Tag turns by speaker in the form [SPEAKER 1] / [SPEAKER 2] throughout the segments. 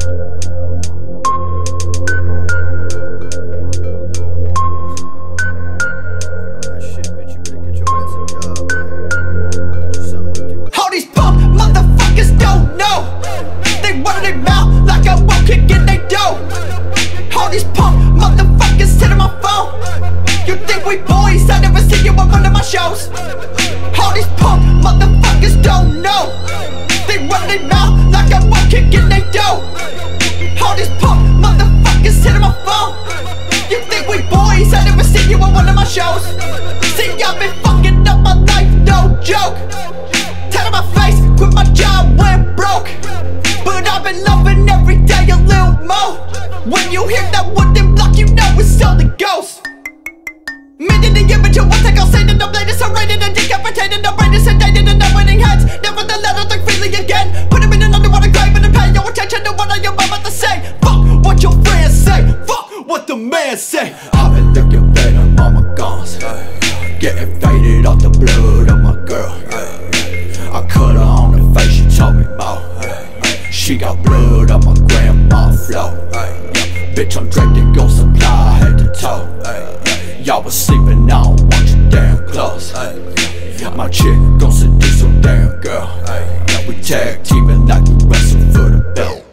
[SPEAKER 1] We boys, I never see you at one of my shows. All these punk motherfuckers don't know. They run their mouth like I won't kick in they dough. All these punk motherfuckers hitting my phone. You think we boys, I never see you at one of my shows. See, I've been fucking up my life, no joke. Tat on my face, quit my job, went broke. But I've been loving every day a little more. When you hear that wooden block, you know it's only ghosts. Made the image of one take, I'll say that the blade is serrated and decapitated. The brain is sedated and I'm winning heads. Nevertheless, I'll think freely again. Put him in an underwater grave and pay no attention to what I am about to say. Fuck what your friends say, fuck what the man say.
[SPEAKER 2] I've been thinking venom on my guns, getting faded off the blood of my girl. I cut her on the face, she told me about. She got blood on my grandma flow. Bitch, I'm draped in gold supply head to toe. Y'all was sleeping, I don't want your damn clothes. My chick gon' seduce your damn girl. We tag teaming like we wrestle for the belt.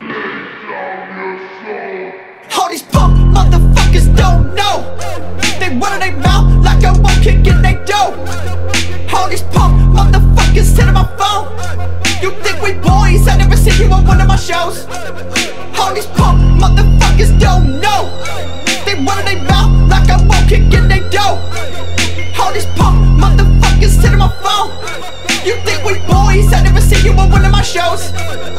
[SPEAKER 1] All these punk motherfuckers don't know. They run their mouth like I won't kick in they dough. All these punk motherfuckers hitting my phone. You think we boys, I never see you at one of my shows. All these punk motherfuckers don't know. They run their mouth like I won't kick in they dough. All these punk motherfuckers hitting my phone. You think we boys, I never see you at one of my shows.